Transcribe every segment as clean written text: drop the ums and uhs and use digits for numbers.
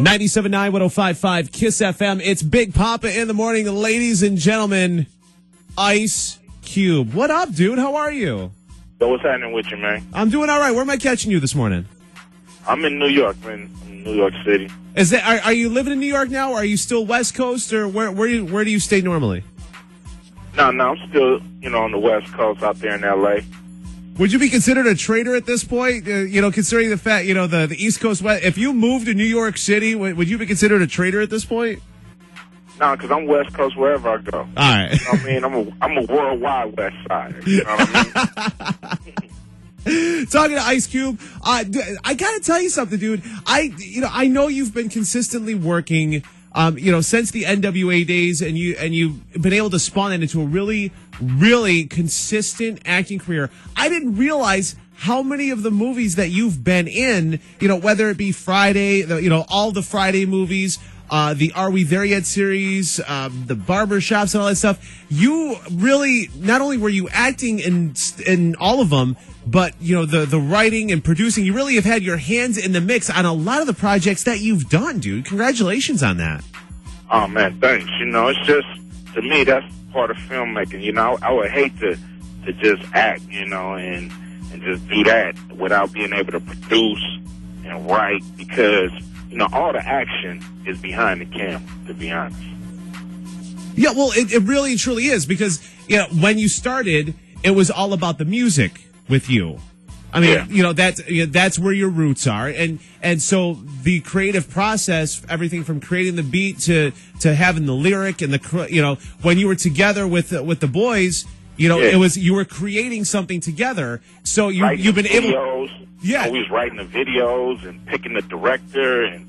97.9, 105.5 KISS FM. It's Big Papa in the morning, ladies and gentlemen. Ice Cube. What up, dude? How are you? So what's happening with you, man? I'm doing all right. Where am I catching you this morning? I'm in New York, man. I'm in New York City. Is that are you living in New York now, or are you still West Coast, or where do you stay normally? No, I'm still, on the West Coast out there in L.A. Would you be considered a traitor at this point? Considering the fact, the East Coast, West, if you moved to New York City, would you be considered a traitor at this point? No, because I'm West Coast wherever I go. All right. You know what I mean? I'm a worldwide West Sider. You know what I mean? Talking to Ice Cube, I gotta tell you something, dude. I know you've been consistently working, since the NWA days, and you've been able to spawn it into a really, really consistent acting career. I didn't realize how many of the movies that you've been in, whether it be Friday, all the Friday movies, the Are We There Yet series, the barbershops and all that stuff. You really, not only were you acting in all of them, but, the writing and producing, you really have had your hands in the mix on a lot of the projects that you've done, dude. Congratulations on that. Oh, man, thanks. It's just, to me, that's part of filmmaking. I would hate to just act, and just do that without being able to produce and write, because, all the action is behind the camera, to be honest. Yeah, well, it really truly is, because, when you started, it was all about the music with you. I mean, that's where your roots are. And so the creative process, everything from creating the beat to having the lyric and when you were together with the boys, it was, you were creating something together. So you've been able. Yeah. We was writing the videos and picking the director, and,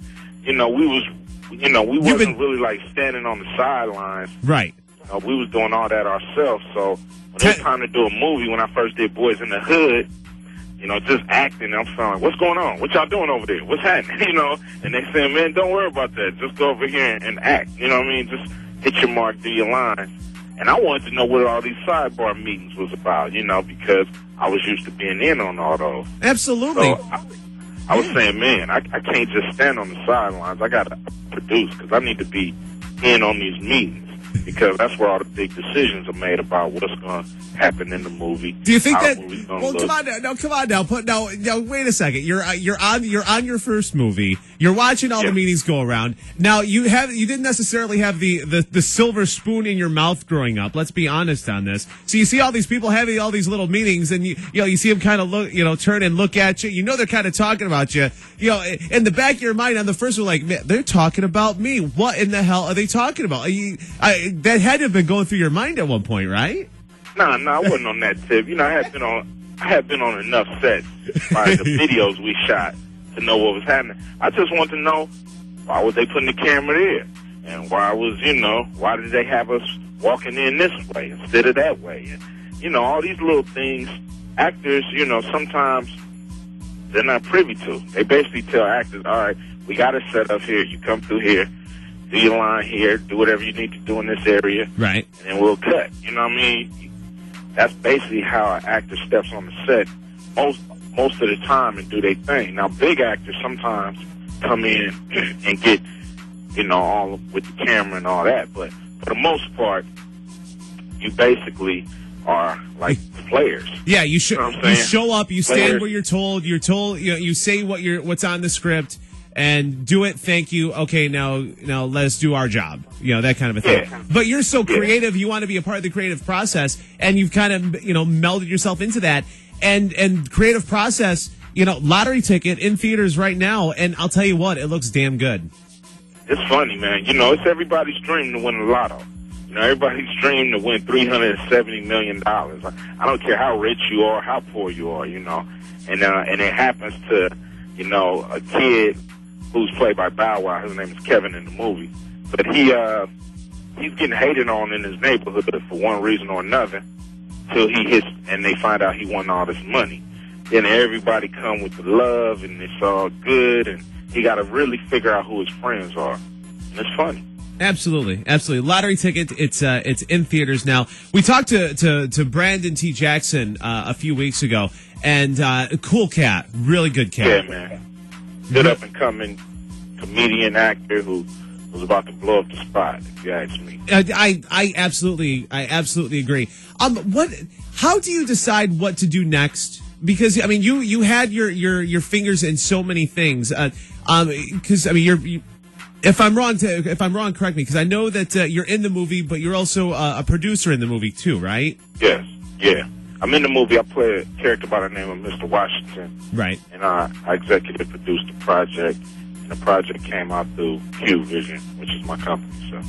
we wasn't really like standing on the sidelines. Right. We was doing all that ourselves. So when it was time to do a movie, when I first did Boys in the Hood, just acting, I'm feeling, what's going on? What y'all doing over there? What's happening? And they saying, man, don't worry about that. Just go over here and act. You know what I mean? Just hit your mark, do your lines. And I wanted to know what all these sidebar meetings was about, because I was used to being in on all those. Absolutely. So I was saying, man, I can't just stand on the sidelines. I got to produce, because I need to be in on these meetings, because that's where all the big decisions are made about what's going to happen in the movie. Do you think that? Well, come on now. No, wait a second. You're on your first movie. You're watching all the meetings go around. Now you didn't necessarily have the silver spoon in your mouth growing up. Let's be honest on this. So you see all these people having all these little meetings, and you see them kind of look, turn and look at you. They're kind of talking about you. In the back of your mind, on the first one, like, man, they're talking about me. What in the hell are they talking about? That had to have been going through your mind at one point, right? No, I wasn't on that tip. I had been on enough sets by the videos we shot to know what was happening. I just wanted to know, why was they putting the camera there? And why did they have us walking in this way instead of that way? And, all these little things, actors, sometimes they're not privy to. They basically tell actors, all right, we got a set up here. You come through here, do your line here, do whatever you need to do in this area. Right. And then we'll cut. You know what I mean? That's basically how an actor steps on the set most of the time and do their thing. Now, big actors sometimes come in and get, all with the camera and all that. But for the most part, you basically are like players. Yeah, you show up, you stand Players. where you're told. You're told, you say what's on the script. And do it, thank you. Okay, now let us do our job. That kind of a thing. Yeah. But you're so creative, you want to be a part of the creative process, and you've kind of, melded yourself into that. And creative process, Lottery Ticket in theaters right now, and I'll tell you what, it looks damn good. It's funny, man. It's everybody's dream to win the lotto. Everybody's dream to win $370 million. I don't care how rich you are, how poor you are, And it happens to, a kid who's played by Bow Wow. His name is Kevin in the movie. But he's getting hated on in his neighborhood for one reason or another till he hits, and they find out he won all this money. Then everybody come with the love, and it's all good, and he got to really figure out who his friends are. And it's funny. Absolutely. Lottery Ticket. It's in theaters now. We talked to Brandon T. Jackson a few weeks ago, and cool cat, really good cat. Yeah, man. Good up and coming comedian actor who was about to blow up the spot, if you ask me. I absolutely agree. How do you decide what to do next? Because I mean, you had your fingers in so many things. Because I mean, if I'm wrong, correct me. Because I know that you're in the movie, but you're also a producer in the movie too, right? Yes, yeah. I'm in the movie. I play a character by the name of Mr. Washington. Right. And I executive produced the project. And the project came out through Q Vision, which is my company. So.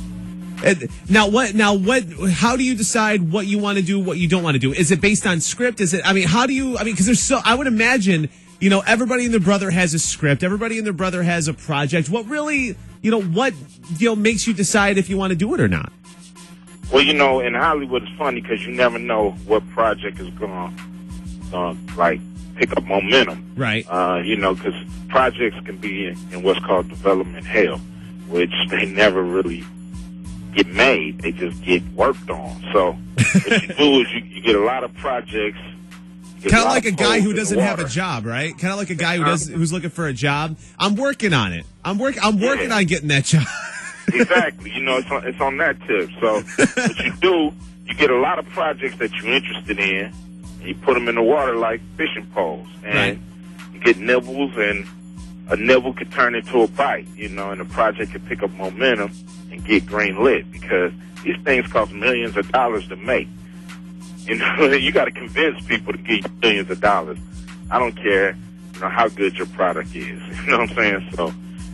How do you decide what you want to do, what you don't want to do? Is it based on script? Because I would imagine, everybody and their brother has a script. Everybody and their brother has a project. What really, makes you decide if you want to do it or not? Well, in Hollywood, it's funny because you never know what project is going to, pick up momentum. Right. Because projects can be in what's called development hell, which they never really get made. They just get worked on. So what you do is you get a lot of projects. Kind of like a guy who doesn't have a job, right? Kind of like a guy who's looking for a job. I'm working on it. I'm working on getting that job. Exactly. It's on that tip. So what you do, you get a lot of projects that you're interested in, and you put them in the water like fishing poles, and you get nibbles, and a nibble could turn into a bite, and the project could pick up momentum and get green lit, because these things cost millions of dollars to make. You got to convince people to give you millions of dollars. I don't care, how good your product is. You know what I'm saying? So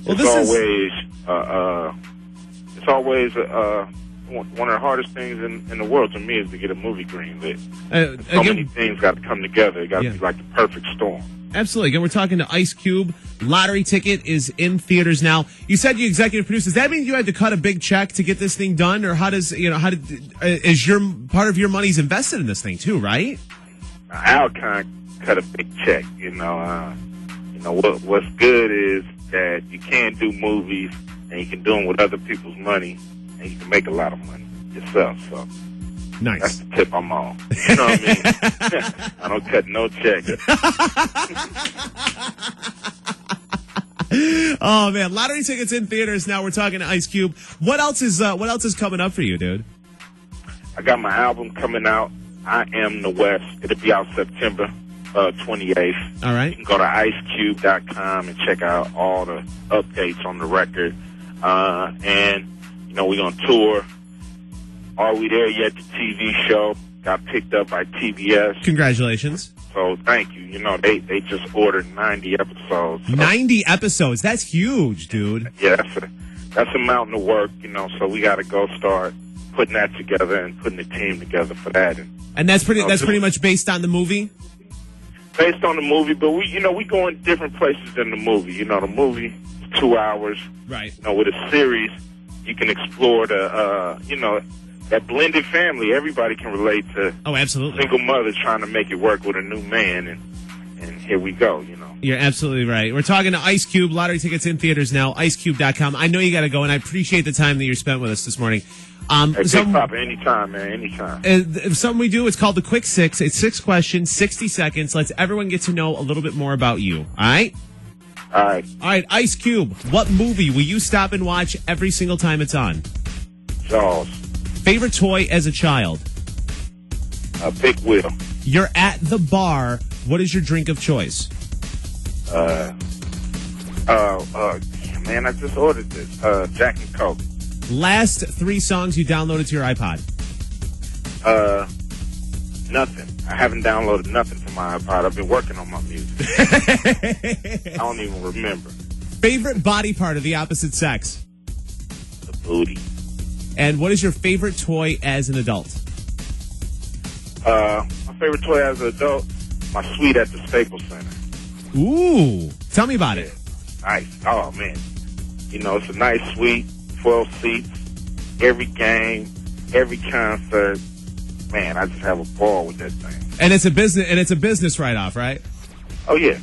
it's always one of the hardest things in the world to me is to get a movie green lit. Many things got to come together. It got to be like the perfect storm. Absolutely. Again, we're talking to Ice Cube. Lottery Ticket is in theaters now. You said you executive produced. Does that mean you had to cut a big check to get this thing done, or is your part of your money's invested in this thing too? Right? Al kind of cut a big check. What's good is that you can do movies and you can do them with other people's money, and you can make a lot of money yourself. So. Nice. That's the tip I'm on. You know what I mean? I don't cut no checks. Oh man, Lottery Tickets in theaters now. We're talking to Ice Cube. What else is coming up for you, dude? I got my album coming out. I Am the West. It'll be out September 28th. All right. You can go to icecube.com and check out all the updates on the record. And we're gonna tour. Are We There Yet? The TV show got picked up by TBS. Congratulations. So thank you. They just ordered 90 episodes. So. 90 episodes. That's huge, dude. Yeah, that's a mountain of work, so we got to go start putting that together and putting the team together for that. And that's pretty much based on the movie? Based on the movie, but we go in different places in the movie. The movie is 2 hours. Right. With a series, you can explore the, that blended family. Everybody can relate to. Oh, absolutely. Single mother trying to make it work with a new man, and here we go, You're absolutely right. We're talking to Ice Cube. Lottery Tickets in theaters now. IceCube.com. I know you got to go, and I appreciate the time that you spent with us this morning. Hey, Big Papa, anytime, man, anytime. Something we do, it's called the Quick Six. It's 6 questions, 60 seconds. Lets everyone get to know a little bit more about you. All right? All right. All right, Ice Cube, what movie will you stop and watch every single time it's on? Jaws. Favorite toy as a child? A big wheel. You're at the bar. What is your drink of choice? Man, I just ordered this. Jack and Coke. Last 3 songs you downloaded to your iPod? Nothing. I haven't downloaded nothing from my iPod. I've been working on my music. I don't even remember. Favorite body part of the opposite sex? The booty. And what is your favorite toy as an adult? My favorite toy as an adult, my suite at the Staples Center. Ooh. Tell me about it. Nice. Oh, man. It's a nice suite, 12 seats, every game, every concert. Man, I just have a ball with that thing. And it's a business write-off, right? Oh, yeah.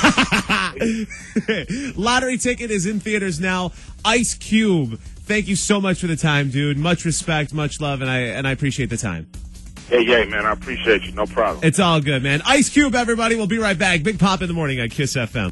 Lottery Ticket is in theaters now. Ice Cube, thank you so much for the time, dude. Much respect, much love, and I appreciate the time. Yeah, man. I appreciate you. No problem. It's all good, man. Ice Cube, everybody. We'll be right back. Big Pop in the morning on Kiss FM.